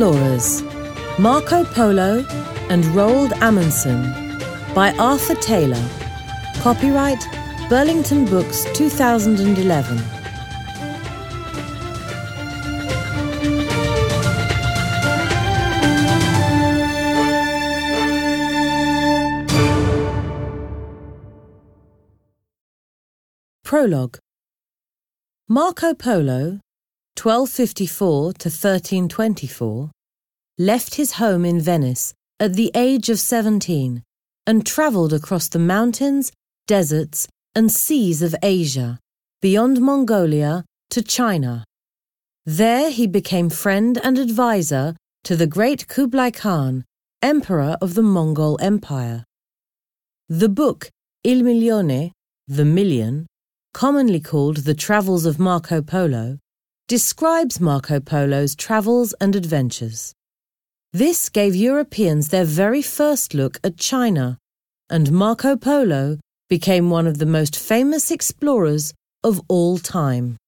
Explorers, Marco Polo and Roald Amundsen by Arthur Taylor. Copyright Burlington Books 2011. Prologue. Marco Polo, 1254 to 1324, left his home in Venice at the age of 17 and travelled across the mountains, deserts and seas of Asia, beyond Mongolia to China. There he became friend and advisor to the great Kublai Khan, emperor of the Mongol Empire. The book Il Milione, The Million, commonly called The Travels of Marco Polo, describes Marco Polo's travels and adventures. This gave Europeans their very first look at China, and Marco Polo became one of the most famous explorers of all time.